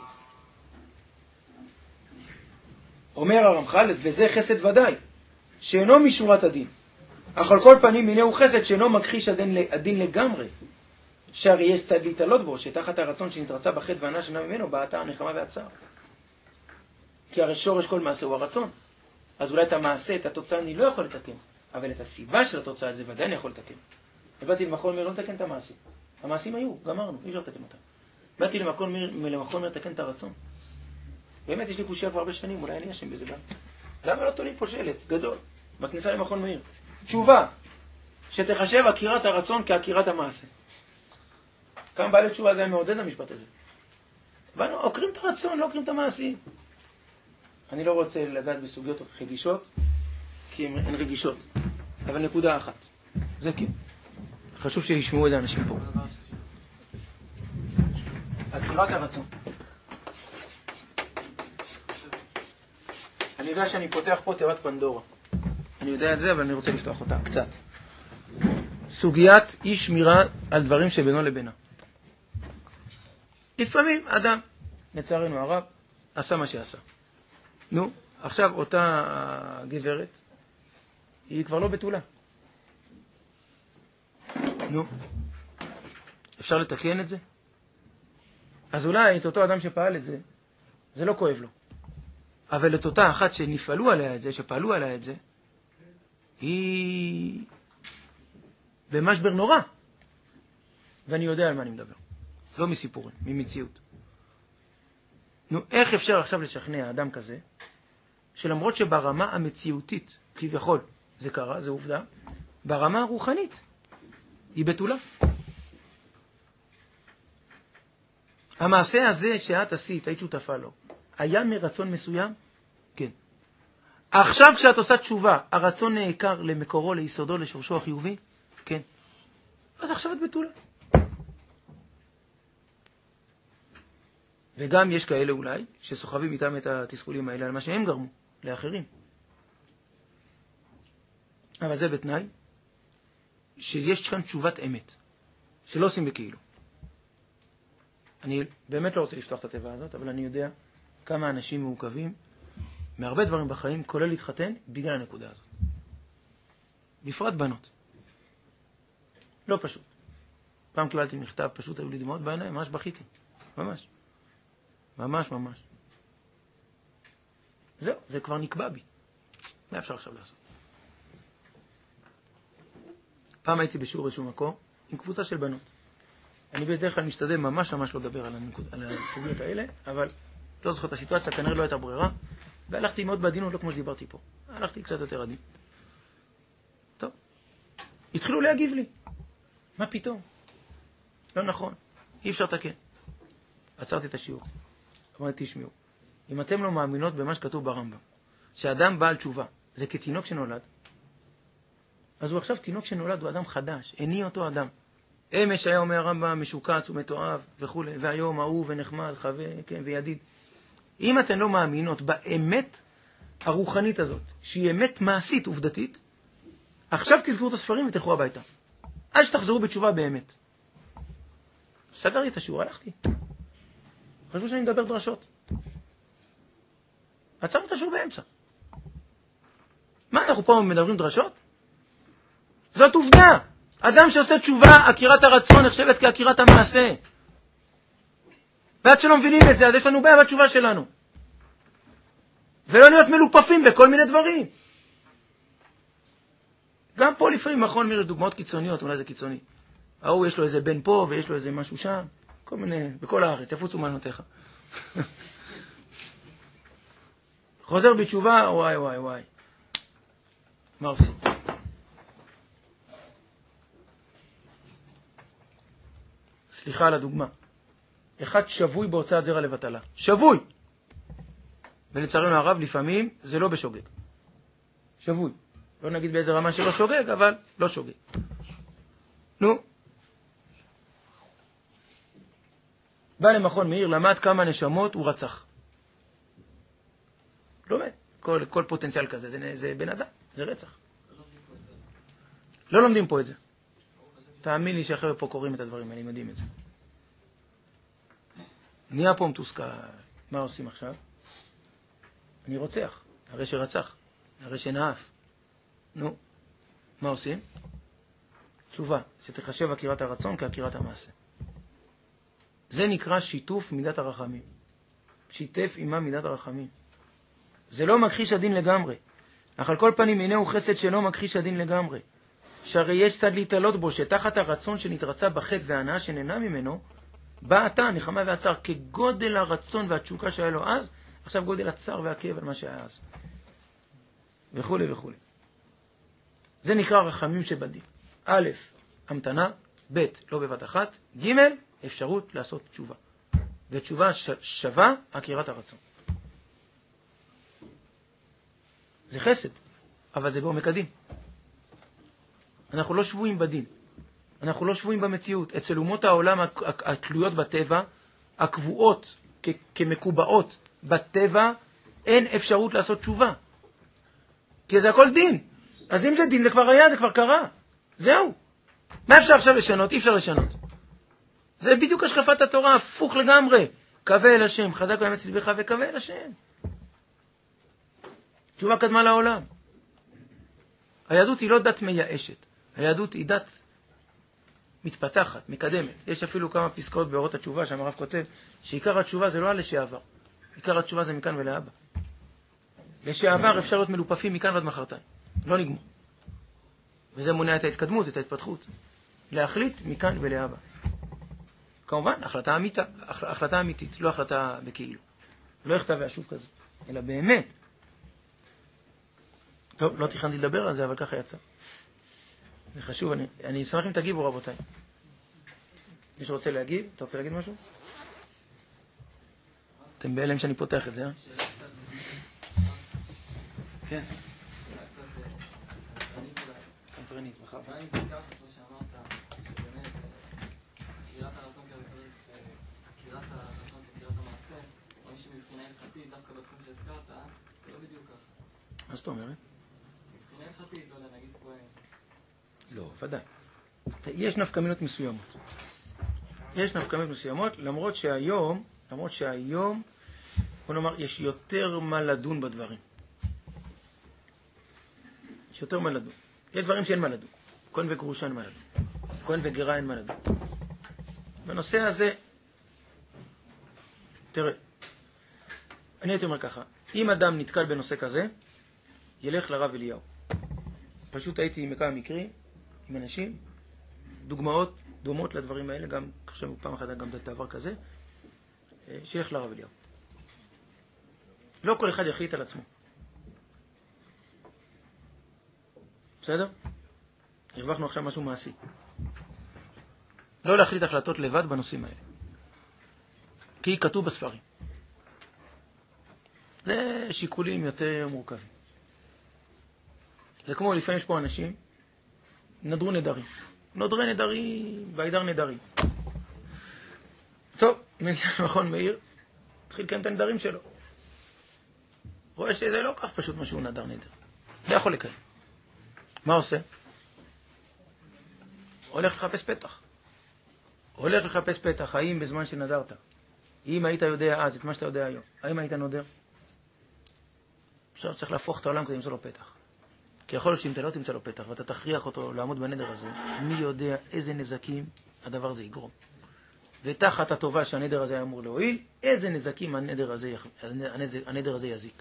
אומר הרמח"ל, וזה חסד ודאי, שאינו משורת הדין, אך על כל פנים הנה הוא חסד שאינו מכחיש הדין, הדין לגמרי, שהרי יש צד להתעלות בו, שתחת הרצון שנתרצה בחטא וענה שנה ממנו, בעתה הנחמה והצער. כי הרי שורש כל מעשה הוא הרצון. אז אולי את המעשה, את התוצאה אני לא יכול לתקן, אבל את הסיבה של התוצאה את זה ודאי אני יכול לתקן. באתי למכון מיר, לא לתקן את המעשה. המעשים היו, גמרנו, אי אפשר לתקן אותם. באתי למכון מיר, למכון מיר לתקן את הרצון. באמת יש לי קושיה כבר הרבה שנים, אולי אני אשם בזה גם. למה לא תולים פה שלט גדול בכניסה למכון מיר? תשובה, שתחשב עקירת הרצון כעקירת המעשה. כמה בעלי תשובה זה היה מעודד המשפט הזה. ואנו עוקרים את הרצון, לא עוקרים את המעשים. אני לא רוצה לגעת בסוגיות רגישות, כי הן רגישות. אבל נקודה אחת. זה כן. חשוב שישמעו את האנשים פה. עקירת הרצון. אני יודע שאני פותח פה תיבת פנדורה. אני יודע את זה, אבל אני רוצה לפתוח אותה קצת. סוגיית אי שמירה על דברים שבינו לבינה. לפעמים אדם, לצערנו הרב, עשה מה שעשה. נו, עכשיו אותה גברת, היא כבר לא בתולה. נו, אפשר לתקן את זה? אז אולי את אותו אדם שפעל את זה, זה לא כואב לו. אבל את אותה אחת שנפעלו עליה את זה, שפעלו עליה את זה, היא במשבר נורא. ואני יודע על מה אני מדבר. לא מסיפורים, ממציאות. נו, איך אפשר עכשיו לשכנע אדם כזה, שלמרות שברמה המציאותית, כביכול, זה קרה, זה עובדה, ברמה הרוחנית, היא בתולה. המעשה הזה שאת עשית, היית שותפה לו, היה מרצון מסוים? כן. עכשיו כשאת עושה תשובה, הרצון נעקר למקורו, ליסודו, לשורשו החיובי? כן. אז עכשיו את בתולה. וגם יש כאלה אולי, שסוחבים איתם את התסכולים האלה על מה שהם גרמו, לאחרים. אבל זה בתנאי, שיש כאן תשובת אמת, שלא עושים בכאילו. אני באמת לא רוצה לפתוח את הטבע הזאת, אבל אני יודע כמה אנשים מעוכבים מהרבה דברים בחיים, כולל להתחתן, בגלל הנקודה הזאת. בפרט בנות. לא פשוט. פעם קיבלתי מכתב, פשוט היו לי דמעות בעיניים, ממש בכיתי. ממש. ממש ממש. זהו, זה כבר נקבע בי. מה אפשר עכשיו לעשות? פעם הייתי בשיעור איזשהו מקום עם קבוצה של בנות. אני בדרך כלל משתדל ממש ממש לא לדבר על, הנקוד, על הסוגיות האלה, אבל לא זוכר את הסיטואציה, כנראה לא הייתה ברירה, והלכתי מאוד בעדינות, לא כמו שדיברתי פה. הלכתי קצת יותר עדין. טוב. התחילו להגיב לי. מה פתאום? לא נכון. אי אפשר לתקן. עצרתי את השיעור. אמרתי, תשמעו. אם אתם לא מאמינות במה שכתוב ברמב"ם, שאדם בעל תשובה, זה כתינוק שנולד, אז הוא עכשיו תינוק שנולד, הוא אדם חדש, איני אותו אדם. אמש היה אומר הרמב"ם משוקץ ומתואב וכו', והיום אהוב ונחמד, חבר, כן, וידיד. אם אתן לא מאמינות באמת הרוחנית הזאת, שהיא אמת מעשית, עובדתית, עכשיו תסגרו את הספרים ותלכו הביתה. עד שתחזרו בתשובה באמת. סגרתי את השיעור, הלכתי. חשבו שאני מדבר דרשות. עצרנו את השיעור באמצע. מה, אנחנו פה מדברים דרשות? זאת עובדה. אדם שעושה תשובה, עקירת הרצון נחשבת כעקירת המעשה. ועד שלא מבינים את זה, אז יש לנו בעיה בתשובה שלנו. ולא להיות מלופפים בכל מיני דברים. גם פה לפעמים, נכון, מיר, יש דוגמאות קיצוניות, אולי זה קיצוני. ההוא יש לו איזה בן פה, ויש לו איזה משהו שם, כל מיני, בכל הארץ, יפוצו מענותיך. חוזר בתשובה, וואי וואי וואי. מה עושים? סליחה על הדוגמה. אחד שבוי בהוצאת זרע לבטלה. שבוי! ולצערנו הרב, לפעמים זה לא בשוגג. שבוי. לא נגיד באיזה רמה שלא שוגג, אבל לא שוגג. נו. בא למכון מאיר, למד כמה נשמות הוא רצח. כל, כל פוטנציאל כזה, זה, זה בן אדם, זה רצח. לא לומדים פה את זה. תאמין לי שאחרי פה קוראים את הדברים, אני מדהים את זה. נהיה פה מתוסכל, מה עושים עכשיו? אני רוצח, הרי שרצח, הרי שנאף. נו, מה עושים? תשובה, שתחשב עקירת הרצון כעקירת המעשה. זה נקרא שיתוף מידת הרחמים. שיתף עמה מידת הרחמים. זה לא מכחיש הדין לגמרי. אך על כל פנים הנה הוא חסד שלא מכחיש הדין לגמרי. שהרי יש צד להתעלות בו, שתחת הרצון שנתרצה בחטא וההנאה שנהנה ממנו, בא אתה, נחמה והצער, כגודל הרצון והתשוקה שהיה לו אז, עכשיו גודל הצער והכאב על מה שהיה אז. וכו' וכו'. זה נקרא רחמים שבדין. א', המתנה, ב', לא בבת אחת, ג', אפשרות לעשות תשובה. ותשובה ש- שווה עקירת הרצון. זה חסד, אבל זה בעומק הדין. אנחנו לא שבויים בדין. אנחנו לא שבויים במציאות. אצל אומות העולם התלויות בטבע, הקבועות כ- כמקובעות בטבע, אין אפשרות לעשות תשובה. כי זה הכל דין. אז אם זה דין, זה כבר היה, זה כבר קרה. זהו. מה אפשר עכשיו לשנות? אי אפשר לשנות. זה בדיוק השקפת התורה, הפוך לגמרי. קווה אל השם, חזק באמת לבך וקווה אל השם. תשובה קדמה לעולם. היהדות היא לא דת מייאשת. היהדות היא דת מתפתחת, מקדמת. יש אפילו כמה פסקאות באורות התשובה שהמרב כותב, שעיקר התשובה זה לא על לשעבר. עיקר התשובה זה מכאן ולהבא. לשעבר אפשר להיות מלופפים מכאן ועד מחרתיים. לא נגמור. וזה מונע את ההתקדמות, את ההתפתחות. להחליט מכאן ולהבא. כמובן, החלטה אמיתית, החלטה אמיתית, לא החלטה בכאילו. לא יכתב והשוב כזה, אלא באמת. טוב, לא תכנתי לדבר על זה, אבל ככה יצא. זה חשוב, אני, אני אשמח אם תגיבו, רבותיי. מי שרוצה להגיב, אתה רוצה להגיד משהו? אתם בהלם שאני פותח את זה, אה? כן. קנטרנית, מחר. גם אם זה ככה, כמו שאמרת, שבאמת, עקירת הרצון עקירת הרצון כעקירת המעשה, או שמבחינה הלכתית, דווקא בתחום שהזכרת, זה לא בדיוק ככה. מה זאת אומרת? מבחינה הלכתית, לא יודע, נגיד פה... לא, ודאי. יש נפקמינות מסוימות. יש נפקמינות מסוימות, למרות שהיום, למרות שהיום, בוא נאמר, יש יותר מה לדון בדברים. יש יותר מה לדון. יש דברים שאין מה לדון. כהן וגרושה אין מה לדון. כהן וגרה אין מה לדון. בנושא הזה, תראה, אני הייתי אומר ככה, אם אדם נתקל בנושא כזה, ילך לרב אליהו. פשוט הייתי עם כמה מקרים, עם אנשים, דוגמאות דומות לדברים האלה, גם חשבנו פעם אחת גם דבר כזה, שילך לרב אליהו. לא כל אחד יחליט על עצמו. בסדר? הרווחנו עכשיו משהו מעשי. לא להחליט החלטות לבד בנושאים האלה. כי כתוב בספרים. זה שיקולים יותר מורכבים. זה כמו לפעמים יש פה אנשים, נדרו נדרים. נודרי נדרים, בעידר נדרים. טוב, אם אני נכון מאיר, תחיל לקיים את הנדרים שלו. רואה שזה לא כך פשוט משהו נדר נדר. זה יכול לקיים. מה עושה? הולך לחפש פתח. הולך לחפש פתח, האם בזמן שנדרת, אם היית יודע אז את מה שאתה יודע היום, האם היית נודר? עכשיו צריך להפוך את העולם כדי למצוא לו פתח. כי יכול להיות שאם אתה לא תמצא לו פתח ואתה תכריח אותו לעמוד בנדר הזה, מי יודע איזה נזקים הדבר הזה יגרום. ותחת הטובה שהנדר הזה אמור להועיל, איזה נזקים הנדר הזה, הנדר הזה יזיק.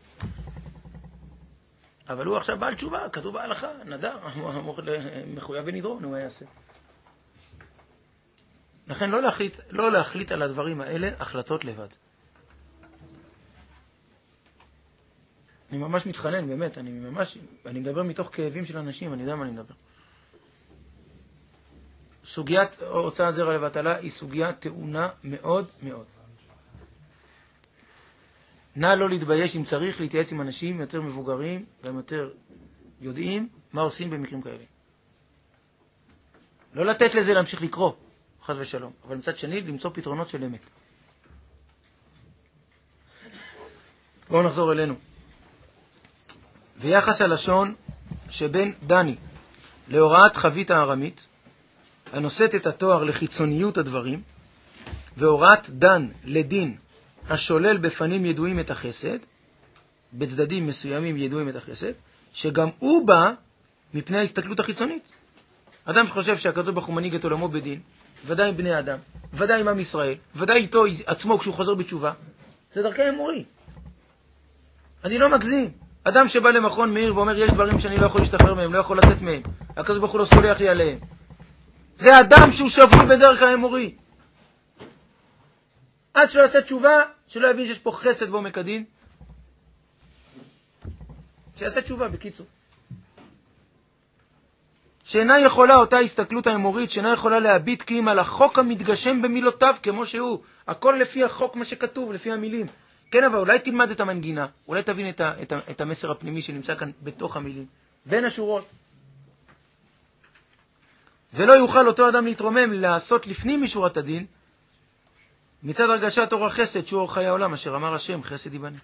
אבל הוא עכשיו בעל תשובה, כתוב בהלכה, נדר, מחויב בנדרו, נו, מה יעשה? לכן לא להחליט, לא להחליט על הדברים האלה החלטות לבד. אני ממש מתחנן, באמת, אני ממש, אני מדבר מתוך כאבים של אנשים, אני יודע מה אני מדבר. סוגיית הוצאת זרע לבטלה היא סוגיה טעונה מאוד מאוד. נא לא להתבייש אם צריך להתייעץ עם אנשים יותר מבוגרים, גם יותר יודעים מה עושים במקרים כאלה. לא לתת לזה להמשיך לקרוא, חס ושלום, אבל מצד שני למצוא פתרונות של אמת. בואו נחזור אלינו. ויחס הלשון שבין דני להוראת חבית הארמית, הנושאת את התואר לחיצוניות הדברים, והוראת דן לדין השולל בפנים ידועים את החסד, בצדדים מסוימים ידועים את החסד, שגם הוא בא מפני ההסתכלות החיצונית. אדם שחושב שהקדוש ברוך הוא מנהיג את עולמו בדין, ודאי עם בני אדם, ודאי עם עם ישראל, ודאי איתו עצמו כשהוא חוזר בתשובה, זה דרכי אמורי. אני לא מגזים. אדם שבא למכון מאיר ואומר, יש דברים שאני לא יכול להשתחרר מהם, לא יכול לצאת מהם, הקדוש ברוך הוא לא סולח לי עליהם. זה אדם שהוא שבוי בדרך האמורי. עד שלא יעשה תשובה, שלא יבין שיש פה חסד בעומק הדין, שיעשה תשובה בקיצור. שאינה יכולה אותה הסתכלות האמורית, שאינה יכולה להביט כי אם על החוק המתגשם במילותיו כמו שהוא, הכל לפי החוק מה שכתוב, לפי המילים. כן, אבל אולי תלמד את המנגינה, אולי תבין את, ה, את, ה, את המסר הפנימי שנמצא כאן בתוך המילים, בין השורות. ולא יוכל אותו אדם להתרומם לעשות לפנים משורת הדין, מצד הרגשת אור החסד שהוא אור חיי העולם, אשר אמר השם חסד ייבנה.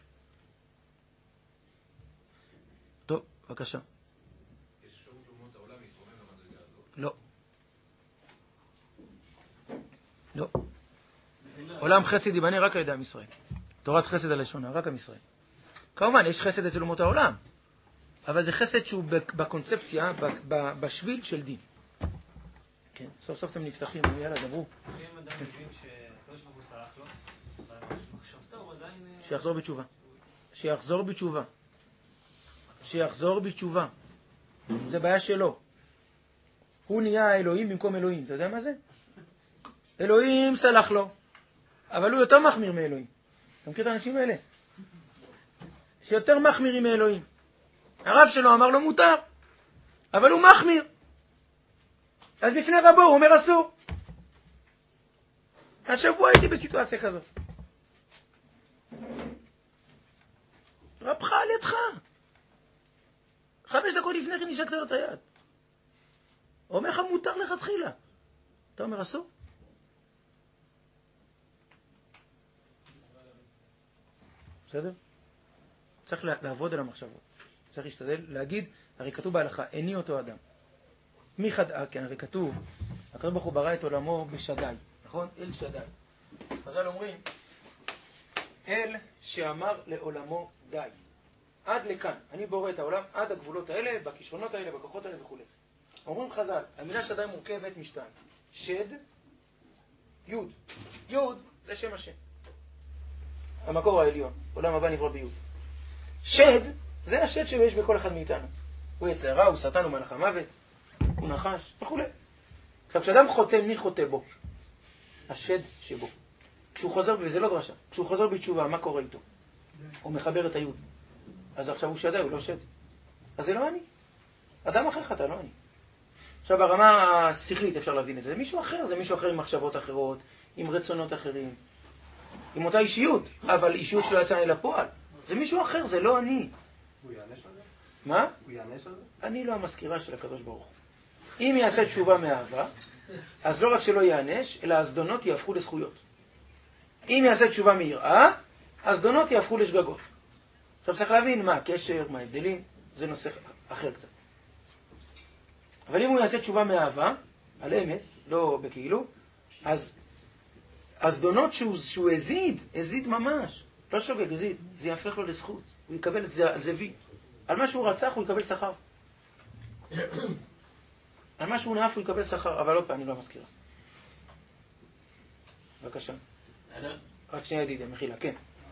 טוב, בבקשה. יש אפשרות לאומות העולם להתרומם למדרגה הזאת? לא. לא. עולם חסד ייבנה רק על ידי עם ישראל. תורת חסד הלשונה, רק עם ישראל. כמובן, יש חסד אצל אומות העולם, אבל זה חסד שהוא בקונספציה, בשביל של דין. כן, סוף סוף אתם נפתחים, יאללה, דברו. אם אדם מבין שהקדוש ברוך הוא סלח לו, אבל מחשבתו הוא עדיין... שיחזור בתשובה. שיחזור בתשובה. שיחזור בתשובה. זה בעיה שלו. הוא נהיה אלוהים במקום אלוהים. אתה יודע מה זה? אלוהים סלח לו, אבל הוא יותר מחמיר מאלוהים. אתה מכיר את האנשים האלה? שיותר מחמירים מאלוהים. הרב שלו אמר לו מותר, אבל הוא מחמיר. אז בפני רבו הוא אומר אסור. השבוע הייתי בסיטואציה כזאת. רבך על ידך. חמש דקות לפני כן נשקת לו את היד. הוא אומר לך מותר לך תחילה. אתה אומר אסור. בסדר? צריך לעבוד על המחשבות. צריך להשתדל להגיד, הרי כתוב בהלכה, איני אותו אדם. מי חדאה? כן, הרי כתוב, הקדוש ברוך הוא ברא את עולמו בשדי, נכון? אל שדי. חז"ל אומרים, אל שאמר לעולמו די. עד לכאן. אני בורא את העולם עד הגבולות האלה, בכישרונות האלה, בכוחות האלה וכו'. אומרים חז"ל, המילה שדי מורכבת משתיים. שד, יוד. יוד זה שם השם. המקור העליון, עולם הבא נברא ביוד. שד, זה השד שיש בכל אחד מאיתנו. הוא יצר רע, הוא שטן, הוא מלאך המוות, הוא נחש, וכו'. עכשיו, כשאדם חוטא, מי חוטא בו? השד שבו. כשהוא חוזר, וזה לא דרשה, כשהוא חוזר בתשובה, מה קורה איתו? הוא מחבר את היוד. אז עכשיו הוא שדה, הוא לא שד. אז זה לא אני. אדם אחר חטא, לא אני. עכשיו, ברמה השכלית אפשר להבין את זה. זה מישהו אחר, זה מישהו אחר עם מחשבות אחרות, עם רצונות אחרים. עם אותה אישיות, אבל אישיות שלא יצאה אל הפועל. זה מישהו אחר, זה לא אני. הוא יענש על זה? מה? הוא יענש על זה? אני לא המזכירה של הקדוש ברוך הוא. אם יעשה תשובה מאהבה, אז לא רק שלא יענש, אלא הזדונות יהפכו לזכויות. אם יעשה תשובה מיראה, הזדונות יהפכו לשגגות. עכשיו צריך להבין מה הקשר, מה ההבדלים, זה נושא אחר קצת. אבל אם הוא יעשה תשובה מאהבה, על אמת, לא בכאילו, אז הזדונות שהוא, שהוא הזיד, הזיד ממש, לא שוגג, הזיד, זה יהפך לו לזכות. הוא יקבל את זה על זה וי. על מה שהוא רצח הוא יקבל שכר. על מה שהוא נאף הוא יקבל שכר, אבל לא פעם, אני לא מזכירה. בבקשה. רק שנייה ידידה, מחילה, כן.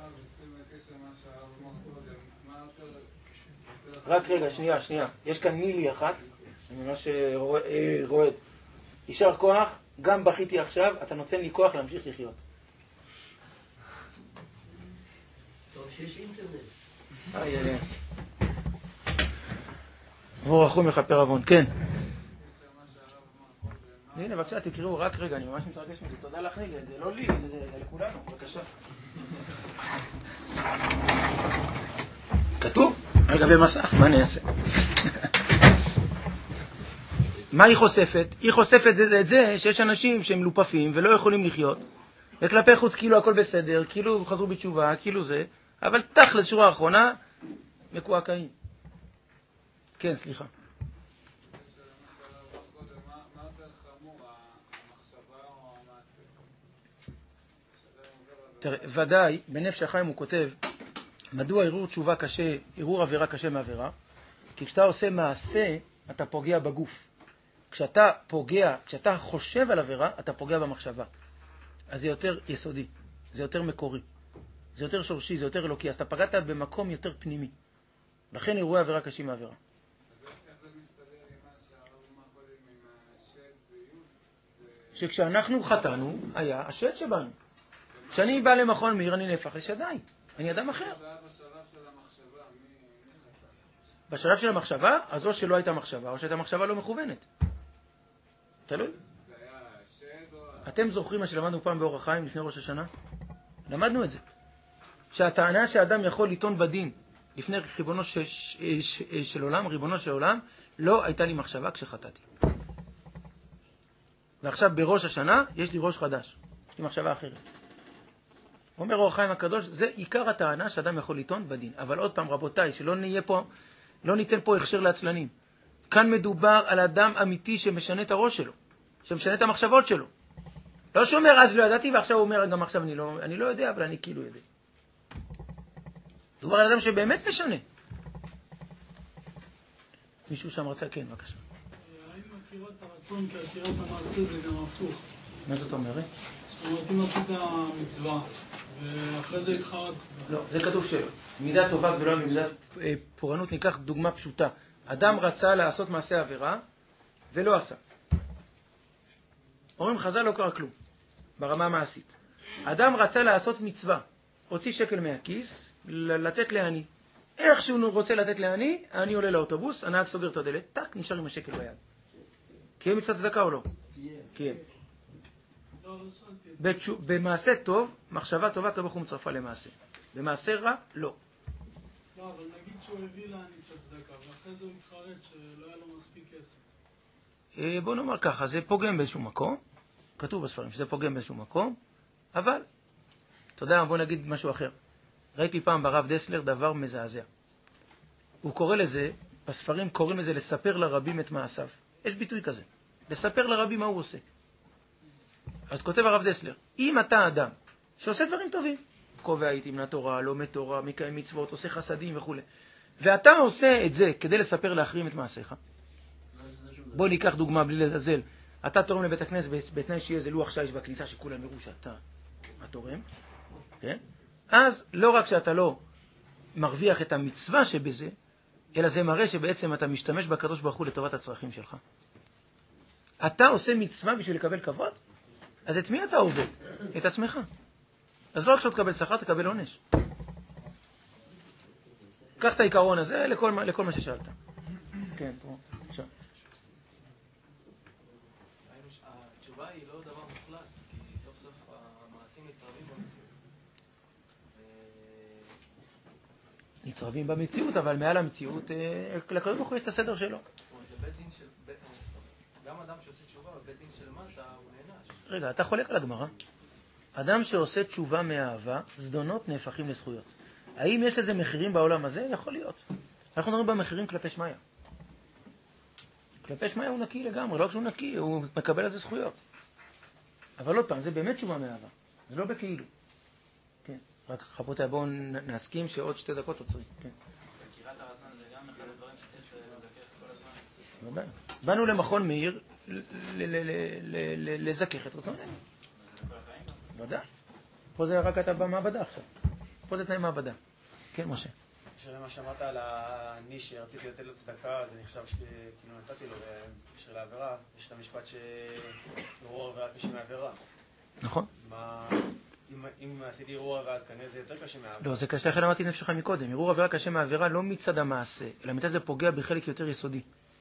רק רגע, שנייה, שנייה. יש כאן נילי אחת, אני ממש רועד. יישר כוח, גם בכיתי עכשיו, אתה נותן לי כוח להמשיך לחיות. טוב שיש אינטרנט. איי, איי. עבור רחום מכפר עוון, כן. הנה, בבקשה, תקראו, רק רגע, אני ממש מתרגש מזה. תודה לך, נילי, זה לא לי, זה לכולנו, בבקשה. כתוב? על גבי מסך, מה אני אעשה? מה היא חושפת? היא חושפת את זה שיש אנשים שהם לופפים ולא יכולים לחיות, וכלפי חוץ כאילו הכל בסדר, כאילו חזרו בתשובה, כאילו זה, אבל תכלס שורה האחרונה, מקועקעים. כן, סליחה. מה יותר חמור, המחשבה או המעשה? תראה, ודאי, בנפש החיים הוא כותב, מדוע ערעור תשובה קשה, ערעור עבירה קשה מעבירה? כי כשאתה עושה מעשה, אתה פוגע בגוף. כשאתה פוגע, כשאתה חושב על עבירה, אתה פוגע במחשבה. אז זה יותר יסודי, זה יותר מקורי, זה יותר שורשי, זה יותר אלוקי, אז אתה פגעת במקום יותר פנימי. לכן ערעורי עבירה קשים מעבירה. אז איך זה מסתדר עם מה שהרב אמר קודם עם השד ויוד? שכשאנחנו חטאנו, היה השד שבנו. כשאני בא למכון מאיר, אני נהפך לשדיים. אני אדם אחר. זה היה בשלב של המחשבה, מי חטא? בשלב של המחשבה, אז או שלא הייתה מחשבה, או שהייתה מחשבה לא מכוונת. תלוי. זה היה השד או... אתם זוכרים מה שלמדנו פעם באור החיים לפני ראש השנה? למדנו את זה. שהטענה שהאדם יכול לטעון בדין לפני ריבונו ש... ש... ש... של עולם, ריבונו של עולם, לא הייתה לי מחשבה כשחטאתי. ועכשיו בראש השנה יש לי ראש חדש. יש לי מחשבה אחרת. אומר אור החיים הקדוש, זה עיקר הטענה שאדם יכול לטעון בדין. אבל עוד פעם, רבותיי, שלא נהיה פה, לא ניתן פה הכשר לעצלנים. כאן מדובר על אדם אמיתי שמשנה את הראש שלו, שמשנה את המחשבות שלו. לא שאומר, אז לא ידעתי, ועכשיו הוא אומר, גם עכשיו אני לא, אני לא יודע, אבל אני כאילו יודע. מדובר על אדם שבאמת משנה. מישהו שם רצה, כן, בבקשה. האם מכירת הרצון כעקירת המעשה זה גם הפוך? מה זאת אומרת? זאת אומרת, אם עשית מצווה, ואחרי זה התחרט... לא, זה כתוב שלא. מידה טובה גדולה ממידת פורענות. ניקח דוגמה פשוטה. אדם רצה לעשות מעשה עבירה, ולא עשה. אומרים חז"ל לא קרה כלום, ברמה המעשית. אדם רצה לעשות מצווה, הוציא שקל מהכיס, לתת לעני. איך שהוא רוצה לתת לעני, העני עולה לאוטובוס, הנהג סוגר את הדלת, טק, נשאר עם השקל ביד. כי הם מצוות צדקה או לא? כן. במעשה טוב, מחשבה טובה, כבוך הוא מצרפה למעשה. במעשה רע, לא. לא, אבל נגיד שהוא הביא לעני קצת צדקה, ואחרי זה הוא התחרט שלא היה לו מספיק כסף. בוא נאמר ככה, זה פוגם באיזשהו מקום, כתוב בספרים שזה פוגם באיזשהו מקום, אבל, אתה יודע, בוא נגיד משהו אחר. ראיתי פעם ברב דסלר דבר מזעזע. הוא קורא לזה, בספרים קוראים לזה לספר לרבים את מעשיו. יש ביטוי כזה, לספר לרבים מה הוא עושה. אז כותב הרב דסלר, אם אתה אדם שעושה דברים טובים, קובע איתים לתורה, לומד תורה, מקיים מצוות, עושה חסדים וכו', ואתה עושה את זה כדי לספר לאחרים את מעשיך, בוא ניקח דוגמה בלי לזלזל, אתה תורם לבית הכנסת בתנאי שיהיה איזה לוח שיש בכניסה שכולם יראו שאתה התורם, כן? אז לא רק שאתה לא מרוויח את המצווה שבזה, אלא זה מראה שבעצם אתה משתמש בקדוש ברוך הוא לטובת הצרכים שלך. אתה עושה מצווה בשביל לקבל כבוד? אז את מי אתה עובד? את עצמך. אז לא רק שאתה תקבל שכר, תקבל עונש. קח את העיקרון הזה לכל, לכל מה ששאלת. כן, פה, עכשיו. התשובה היא לא דבר מוחלט, כי סוף סוף המעשים נצרבים במציאות. נצרבים במציאות, אבל מעל המציאות, לקדוש ברוך הוא יש את הסדר שלו. זה בית דין של... גם אדם שעושה תשובה, בבית דין של מטה, הוא נענש. רגע, אתה חולק על הגמרא. אדם שעושה תשובה מאהבה, זדונות נהפכים לזכויות. האם יש לזה מחירים בעולם הזה? יכול להיות. אנחנו נראים במחירים כלפי שמיה. כלפי שמיה הוא נקי לגמרי, לא כשהוא נקי, הוא מקבל על זה זכויות. אבל עוד פעם, זה באמת תשובה מאהבה. זה לא בכאילו. כן. רק חפותיה, בואו נסכים שעוד שתי דקות עוצרים. כן. בקירת הרצון זה גם אחד הדברים שצריך לזכך כל הזמן. ודאי. באנו למכון מאיר לזכך את רצוננו. ודאי. פה זה רק אתה במעבדה עכשיו. פה זה תנאי מעבדה. כן, משה. בשביל מה שאמרת על אני שרציתי לתת לו צדקה, זה נחשב שכאילו נתתי לו בשביל לעבירה. יש את המשפט שערעור עבירה קשה מעבירה. נכון. אם עשיתי ערעור עבירה, אז כנראה זה יותר קשה מעבירה. לא, זה קשה, לכן אמרתי נפשך מקודם. ערעור עבירה קשה מעבירה לא מצד המעשה, אלא מצד זה פוגע בחלק יותר יסודי.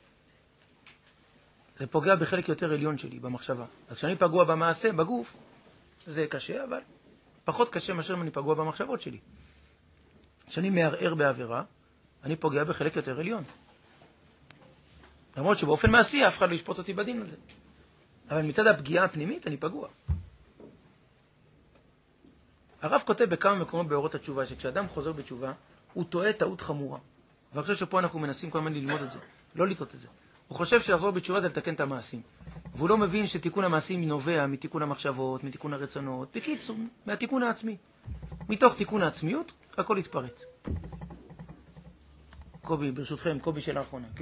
זה פוגע בחלק יותר עליון שלי, במחשבה. אז כשאני פגוע במעשה, בגוף, זה קשה, אבל פחות קשה מאשר אם אני פגוע במחשבות שלי. כשאני מערער בעבירה, אני פוגע בחלק יותר עליון. למרות שבאופן מעשי אף אחד לא ישפוט אותי בדין על זה. אבל מצד הפגיעה הפנימית אני פגוע. הרב כותב בכמה מקומות באורות התשובה, שכשאדם חוזר בתשובה, הוא טועה טעות חמורה. ואני חושב שפה אנחנו מנסים כל הזמן ללמוד את זה. לא לטעות את זה. הוא חושב שלחזור בתשובה זה לתקן את המעשים. והוא לא מבין שתיקון המעשים נובע מתיקון המחשבות, מתיקון הרצונות, בקיצור, מהתיקון העצמי. מתוך תיקון העצמיות, הכל יתפרץ. קובי, ברשותכם, קובי שאלה האחרונה.